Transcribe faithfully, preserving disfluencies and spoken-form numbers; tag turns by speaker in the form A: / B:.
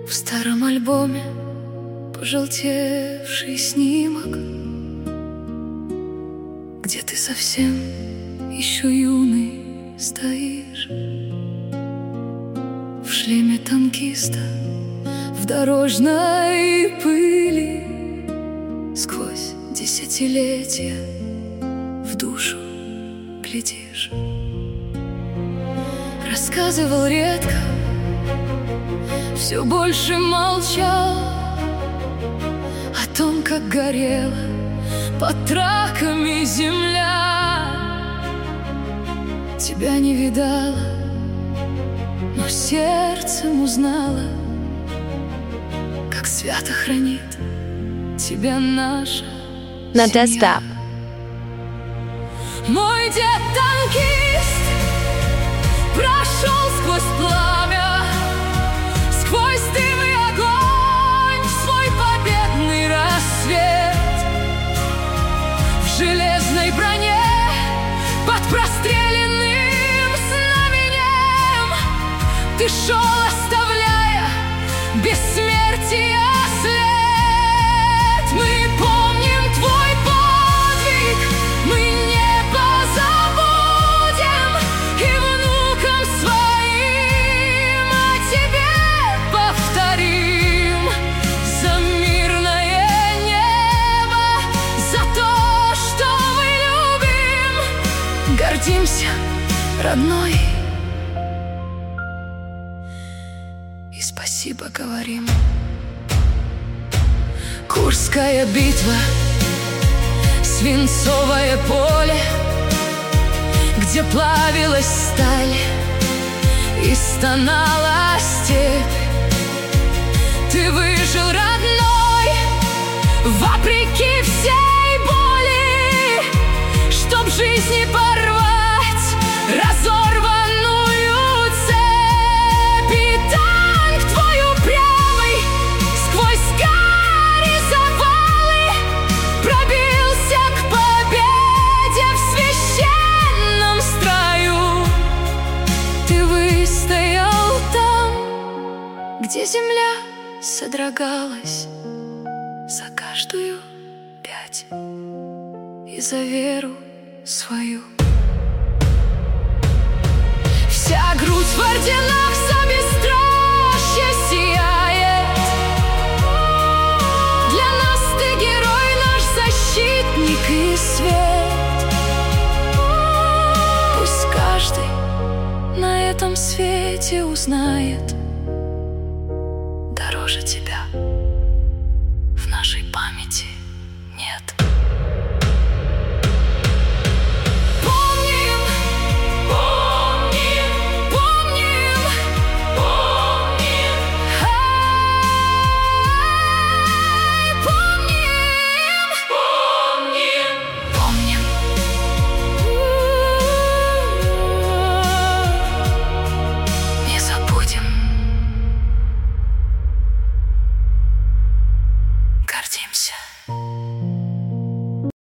A: В старом альбоме пожелтевший снимок, где ты совсем еще юный стоишь, в шлеме танкиста, в дорожной пыли, сквозь десятилетия в душу глядишь. Рассказывал редко, все больше молчал о том, как горела под траками земля. Тебя не видала, но сердцем узнала, как свято хранит тебя наша
B: Nadezhda.
A: Мой дед танкист прошел сквозь пламя, сквозь дым и огонь, в свой победный рассвет. В железной броне под простреленным знаменем ты шел, оставляя бессмертия след. Мы помним твой подвиг, мы небо забудем и внукам своим о тебе повторим. За мирное небо, за то, что мы любим, гордимся, родной, и спасибо говорим. Курская битва, свинцовое поле, где плавилась сталь и стонала степь. Ты выжил, родной, вопреки всей боли, чтоб жизни порвать разорванную цепь. И танк твой упрямый сквозь гарь и завалы пробился к победе в священном строю. Ты выстоял там, где земля содрогалась за каждую пять и за веру свою. Вся грудь в орденах, вся бесстрашие сияет. Для нас ты герой, наш защитник и свет. Пусть каждый на этом свете узнает,